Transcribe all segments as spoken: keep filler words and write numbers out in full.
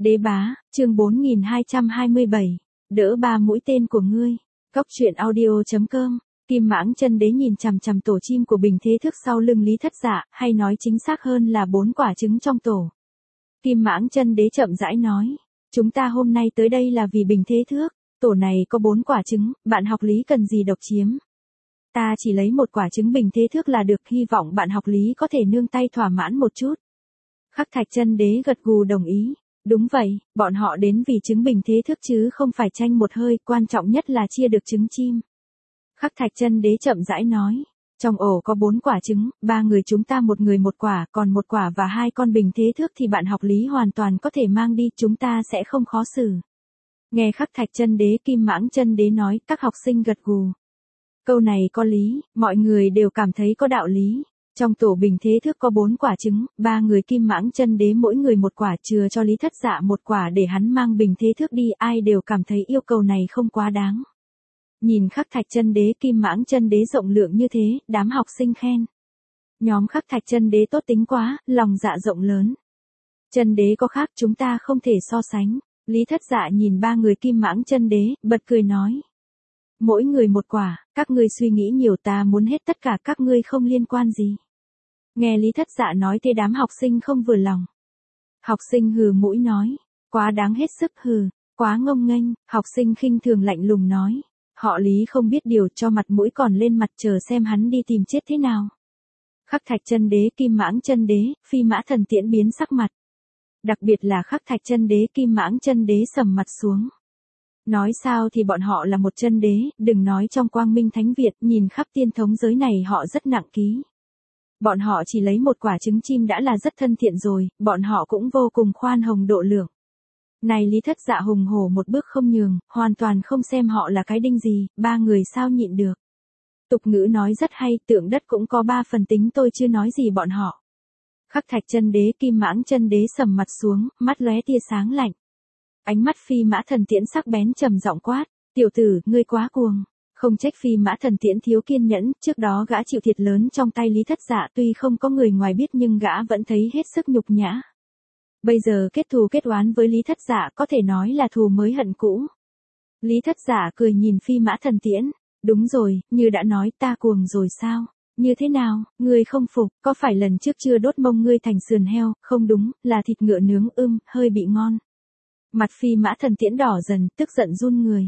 Đế bá, chương bốn nghìn hai trăm hai mươi bảy, đỡ ba mũi tên của ngươi. Cóc truyện audio chấm com. Kim Mãng Chân Đế nhìn chằm chằm tổ chim của Bình Thế Thức sau lưng Lý Thất Dạ, hay nói chính xác hơn là bốn quả trứng trong tổ. Kim Mãng Chân Đế chậm rãi nói, chúng ta hôm nay tới đây là vì Bình Thế Thước, tổ này có bốn quả trứng, bạn học Lý cần gì độc chiếm. Ta chỉ lấy một quả trứng Bình Thế Thước là được, hy vọng bạn học Lý có thể nương tay thỏa mãn một chút. Khắc Thạch Chân Đế gật gù đồng ý. Đúng vậy, bọn họ đến vì trứng Bình Thế Thước chứ không phải tranh một hơi, quan trọng nhất là chia được trứng chim. Khắc Thạch Chân Đế chậm rãi nói, trong ổ có bốn quả trứng, ba người chúng ta một người một quả, còn một quả và hai con Bình Thế Thước thì bạn học Lý hoàn toàn có thể mang đi, chúng ta sẽ không khó xử. Nghe Khắc Thạch Chân Đế, Kim Mãng Chân Đế nói, các học sinh gật gù. Câu này có lý, mọi người đều cảm thấy có đạo lý. Trong tổ Bình Thế Thước có bốn quả trứng, ba người Kim Mãng Chân Đế mỗi người một quả, chừa cho Lý Thất Dạ một quả để hắn mang Bình Thế Thước đi, ai đều cảm thấy yêu cầu này không quá đáng. Nhìn Khắc Thạch Chân Đế, Kim Mãng Chân Đế rộng lượng như thế, đám học sinh khen. Nhóm Khắc Thạch Chân Đế tốt tính quá, lòng dạ rộng lớn. Chân Đế có khác, chúng ta không thể so sánh. Lý Thất Dạ nhìn ba người Kim Mãng Chân Đế, bật cười nói. Mỗi người một quả, các ngươi suy nghĩ nhiều, ta muốn hết tất cả, các ngươi không liên quan gì. Nghe Lý Thất Dạ nói thế đám học sinh không vừa lòng. Học sinh hừ mũi nói, quá đáng hết sức, hừ, quá ngông nghênh. Học sinh khinh thường lạnh lùng nói, họ Lý không biết điều, cho mặt mũi còn lên mặt, chờ xem hắn đi tìm chết thế nào. Khắc Thạch Chân Đế, Kim Mãng Chân Đế, Phi Mã Thần Tiễn biến sắc mặt. Đặc biệt là Khắc Thạch Chân Đế, Kim Mãng Chân Đế sầm mặt xuống. Nói sao thì bọn họ là một chân đế, đừng nói trong Quang Minh Thánh Việt, nhìn khắp tiên thống giới này họ rất nặng ký. Bọn họ chỉ lấy một quả trứng chim đã là rất thân thiện rồi, bọn họ cũng vô cùng khoan hồng độ lượng. Này Lý Thất Dạ hùng hổ một bước không nhường, hoàn toàn không xem họ là cái đinh gì, ba người sao nhịn được. Tục ngữ nói rất hay, tượng đất cũng có ba phần tính, tôi chưa nói gì bọn họ. Khắc Thạch Chân Đế, Kim Mãng Chân Đế sầm mặt xuống, mắt lóe tia sáng lạnh. Ánh mắt Phi Mã Thần Tiễn sắc bén trầm giọng quát, tiểu tử, ngươi quá cuồng. Không trách Phi Mã Thần Tiễn thiếu kiên nhẫn, trước đó gã chịu thiệt lớn trong tay Lý Thất Dạ, tuy không có người ngoài biết nhưng gã vẫn thấy hết sức nhục nhã. Bây giờ kết thù kết oán với Lý Thất Dạ, có thể nói là thù mới hận cũ. Lý Thất Dạ cười nhìn Phi Mã Thần Tiễn, đúng rồi, như đã nói, ta cuồng rồi sao? Như thế nào, ngươi không phục, có phải lần trước chưa đốt mông ngươi thành sườn heo? Không đúng, là thịt ngựa nướng, ưm, hơi bị ngon. Mặt Phi Mã Thần Tiễn đỏ dần, tức giận run người.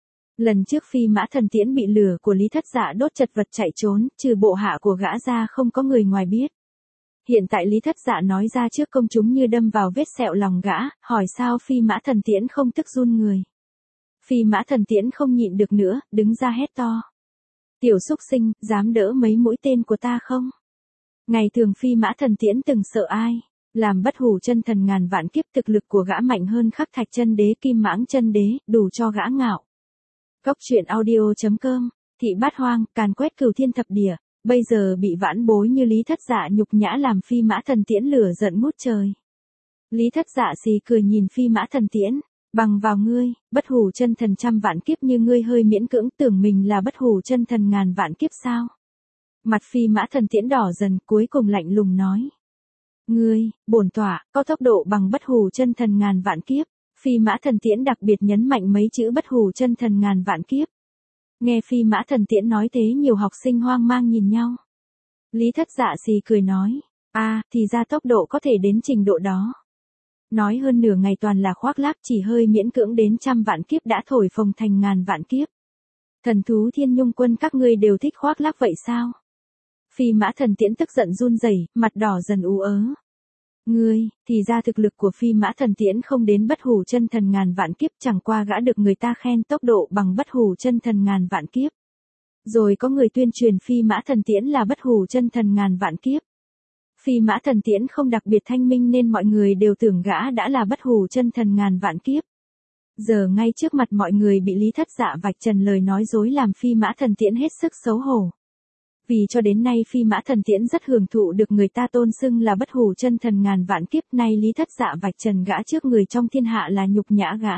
Lần trước Phi Mã Thần Tiễn bị lửa của Lý Thất Dạ đốt chật vật chạy trốn, trừ bộ hạ của gã ra không có người ngoài biết. Hiện tại Lý Thất Dạ nói ra trước công chúng như đâm vào vết sẹo lòng gã, hỏi sao Phi Mã Thần Tiễn không tức run người. Phi Mã Thần Tiễn không nhịn được nữa, đứng ra hét to. Tiểu xúc sinh, dám đỡ mấy mũi tên của ta không? Ngày thường Phi Mã Thần Tiễn từng sợ ai? Làm bất hủ chân thần ngàn vạn kiếp, thực lực của gã mạnh hơn Khắc Thạch Chân Đế, Kim Mãng Chân Đế, đủ cho gã ngạo. Cóc truyện audio chấm com. Thị Bát Hoang, càn quét cửu thiên thập địa, bây giờ bị vãn bối như Lý Thất Dạ nhục nhã làm Phi Mã Thần Tiễn lửa giận ngút trời. Lý Thất Dạ xì cười nhìn Phi Mã Thần Tiễn, bằng vào ngươi, bất hủ chân thần trăm vạn kiếp như ngươi hơi miễn cưỡng, tưởng mình là bất hủ chân thần ngàn vạn kiếp sao? Mặt Phi Mã Thần Tiễn đỏ dần, cuối cùng lạnh lùng nói. Ngươi, bổn tọa, có tốc độ bằng bất hủ chân thần ngàn vạn kiếp. Phi Mã Thần Tiễn đặc biệt nhấn mạnh mấy chữ bất hủ chân thần ngàn vạn kiếp. Nghe Phi Mã Thần Tiễn nói thế nhiều học sinh hoang mang nhìn nhau. Lý Thất Dạ xì cười nói, a à, thì ra tốc độ có thể đến trình độ đó. Nói hơn nửa ngày toàn là khoác lác, chỉ hơi miễn cưỡng đến trăm vạn kiếp đã thổi phồng thành ngàn vạn kiếp. Thần thú Thiên Nhung Quân các ngươi đều thích khoác lác vậy sao? Phi Mã Thần Tiễn tức giận run rẩy, mặt đỏ dần ú ớ. Ngươi, thì ra thực lực của Phi Mã Thần Tiễn không đến bất hủ chân thần ngàn vạn kiếp, chẳng qua gã được người ta khen tốc độ bằng bất hủ chân thần ngàn vạn kiếp. Rồi có người tuyên truyền Phi Mã Thần Tiễn là bất hủ chân thần ngàn vạn kiếp. Phi Mã Thần Tiễn không đặc biệt thanh minh nên mọi người đều tưởng gã đã là bất hủ chân thần ngàn vạn kiếp. Giờ ngay trước mặt mọi người bị Lý Thất Dạ vạch trần lời nói dối làm Phi Mã Thần Tiễn hết sức xấu hổ. Vì cho đến nay Phi Mã Thần Tiễn rất hưởng thụ được người ta tôn xưng là bất hủ chân thần ngàn vạn kiếp, nay Lý Thất Dạ vạch trần gã trước người trong thiên hạ là nhục nhã gã.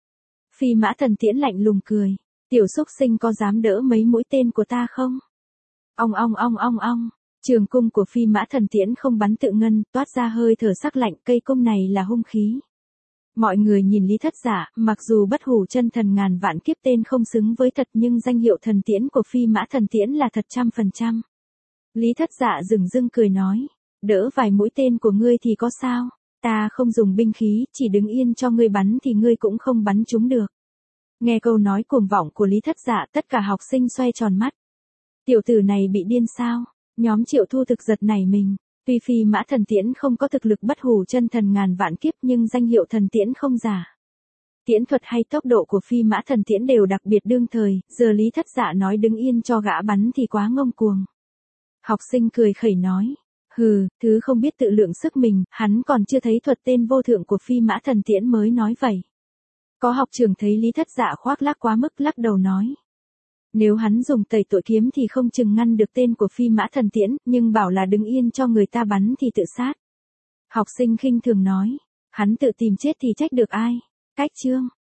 Phi Mã Thần Tiễn lạnh lùng cười, tiểu xúc sinh có dám đỡ mấy mũi tên của ta không? Ong ong ong ong ong, trường cung của Phi Mã Thần Tiễn không bắn tự ngân, toát ra hơi thở sắc lạnh, cây cung này là hung khí. Mọi người nhìn Lý Thất Dạ, mặc dù bất hủ chân thần ngàn vạn kiếp tên không xứng với thật nhưng danh hiệu thần tiễn của Phi Mã Thần Tiễn là thật trăm phần trăm. Lý Thất Dạ dửng dưng cười nói, đỡ vài mũi tên của ngươi thì có sao, ta không dùng binh khí, chỉ đứng yên cho ngươi bắn thì ngươi cũng không bắn trúng được. Nghe câu nói cuồng vọng của Lý Thất Dạ, tất cả học sinh xoay tròn mắt. Tiểu tử này bị điên sao? Nhóm Triệu Thu thực giật nảy mình. Tuy Phi Mã Thần Tiễn không có thực lực bất hủ chân thần ngàn vạn kiếp nhưng danh hiệu thần tiễn không giả. Tiễn thuật hay tốc độ của Phi Mã Thần Tiễn đều đặc biệt đương thời, giờ Lý Thất Dạ nói đứng yên cho gã bắn thì quá ngông cuồng. Học sinh cười khẩy nói, hừ, thứ không biết tự lượng sức mình, hắn còn chưa thấy thuật tên vô thượng của Phi Mã Thần Tiễn mới nói vậy. Có học trưởng thấy Lý Thất Dạ khoác lác quá mức lắc đầu nói. Nếu hắn dùng tẩy tội kiếm thì không chừng ngăn được tên của Phi Mã Thần Tiễn, nhưng bảo là đứng yên cho người ta bắn thì tự sát. Học sinh khinh thường nói, hắn tự tìm chết thì trách được ai? Cách chương.